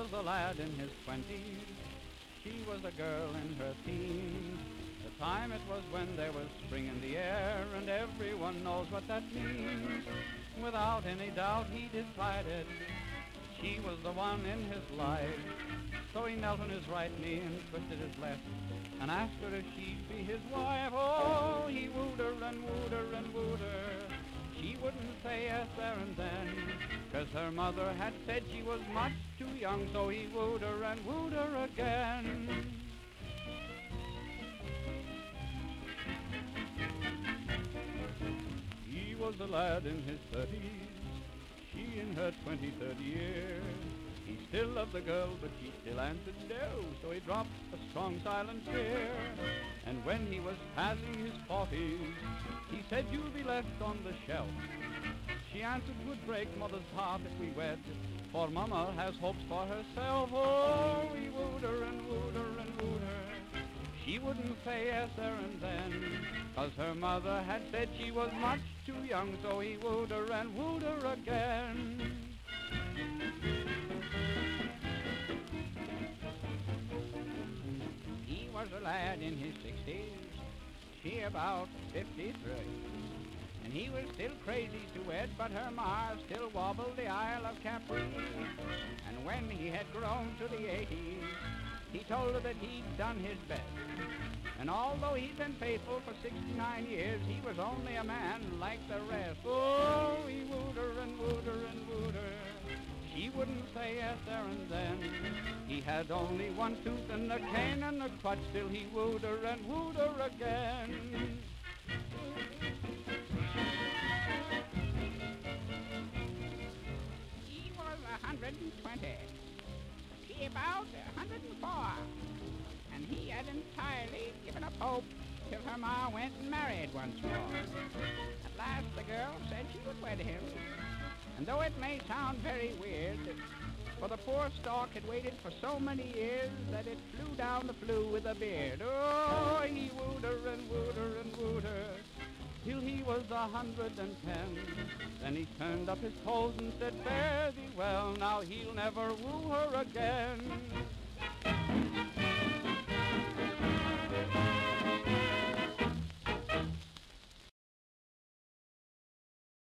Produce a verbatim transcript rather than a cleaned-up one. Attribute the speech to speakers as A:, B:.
A: was a lad in his twenties, she was a girl in her teens. The time it was when there was spring in the air, and everyone knows what that means. Without any doubt he decided she was the one in his life. So he knelt on his right knee and twisted his left and asked her if she'd be his wife. Oh, he wooed her and wooed her and wooed her. She wouldn't say yes there and then, 'cause her mother had said she was much too young. So he wooed her and wooed her again. He was a lad in his thirties, she in her twenty-third year. He still loved the girl, but she still answered no, so he dropped a strong silent tear. And when he was passing his forties, he said, "You'll be left on the shelf." She answered, "'Twould break Mother's heart if we wed, for Mama has hopes for herself." Oh, he wooed her and wooed her and wooed her. She wouldn't say yes there and then, 'cause her mother had said she was much too young. So he wooed her and wooed her again. He was a lad in his sixties, she about fifty-three. And he was still crazy to wed, but her ma still wobbled the Isle of Capri. And when he had grown to the eighties, he told her that he'd done his best. And although he'd been faithful for sixty-nine years, he was only a man like the rest. Oh, he wooed her and wooed her and wooed her. She wouldn't say yes there and then. He had only one tooth and a cane and a crutch, still he wooed her and wooed her again. He was a hundred and twenty, she about a hundred and four, and he had entirely given up hope till her ma went and married once more. At last the girl said she would wed him, and though it may sound very weird, for the poor stalk had waited for so many years that it flew down the flue with a beard. Oh, he wooed her and wooed her and wooed her till he was a hundred and ten. Then he turned up his toes and said, "Fare thee well, now he'll never woo her again."